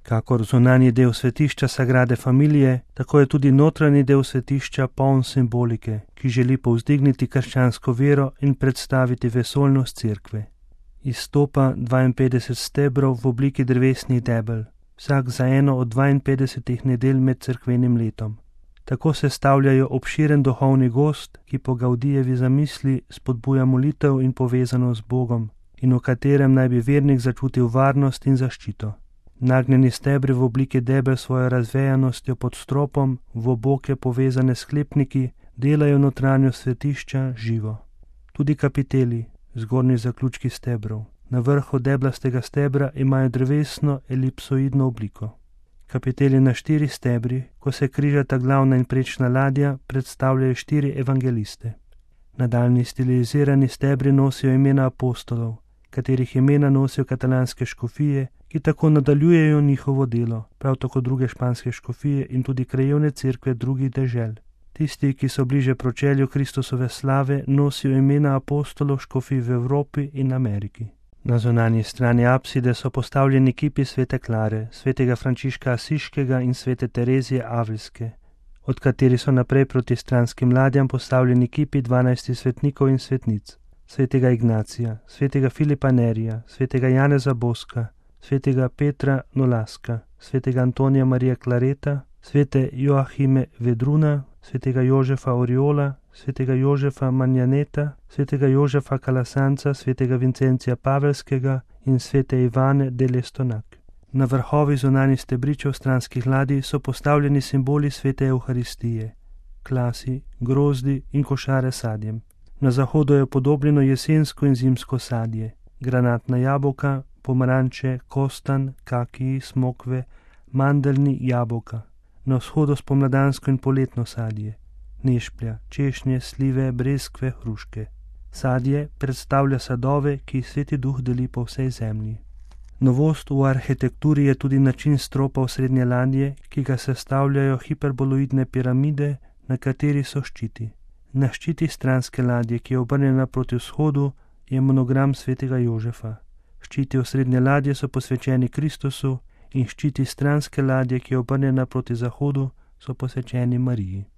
Kakor zunanji del svetišča Sagrade Familije, tako je tudi notranji del svetišča poln simbolike, ki želi povzdigniti krščansko vero in predstaviti vesoljnost cerkve. Izstopa 52 stebrov v obliki drevesnih debel, vsak za eno od 52 nedelj med cerkvenim letom. Tako sestavljajo obširen duhovni gozd, ki po Gaudijevi zamisli spodbuja molitev in povezanost z Bogom, in v katerem naj bi vernik začutil varnost in zaščito. Nagnjeni stebri v obliki debel svojo razvejanostjo pod stropom, v oboke povezane sklepniki, delajo notranjost svetišča živo. Tudi kapiteli, zgornji zaključki stebrov, na vrhu deblastega stebra imajo drevesno elipsoidno obliko. Kapiteli na 4 stebri, ko se križata glavna in prečna ladja, predstavljajo 4 evangeliste. Nadaljnji stilizirani stebri nosijo imena apostolov, katerih imena nosijo katalanske škofije, ki tako nadaljujejo njihovo delo, prav tako druge španske škofije in tudi krajevne cerkve drugih dežel. Tisti, ki so bliže pročelju Kristusove slave, nosijo imena apostolov škofij v Evropi in Ameriki. Na zunanji strani apside so postavljeni kipi svete Klare, svetega Frančiška Asiškega in svete Terezije Avilske, od katerih so naprej proti stranskim ladjam postavljeni kipi 12 svetnikov in svetnic, svetega Ignacija, svetega Filipa Nerija, svetega Janeza Boska, svetega Petra Nolaska, svetega Antonija Marija Klareta, svete Joachime Vedruna, svetega Jožefa Oriola, svetega Jožefa Manjaneta, svetega Jožefa Kalasanca, svetega Vincencija Pavelskega in svete Ivane de Lestonak. Na vrhovih zunanjih stebričev stranskih ladij so postavljeni simboli svete Evharistije, klasi, grozdi in košare s sadjem. Na zahodu je podobljeno jesensko in zimsko sadje, granatna jabolka, pomaranče, kostan, kakiji, smokve, mandeljni, jabolka. Na vzhodu spomladansko in poletno sadje, nešplja, češnje, slive, breskve, hruške. Sadje predstavlja sadove, ki jih Sveti Duh deli po vsej zemlji. Novost v arhitekturi je tudi način stropa osrednje ladje, ki ga sestavljajo hiperboloidne piramide, na kateri so ščiti. Na ščiti stranske ladje, ki je obrnjena proti vzhodu, je monogram svetega Jožefa. Ščiti osrednje ladje so posvečeni Kristusu in ščiti stranske ladje, ki je obrnjena proti zahodu, so posvečeni Mariji.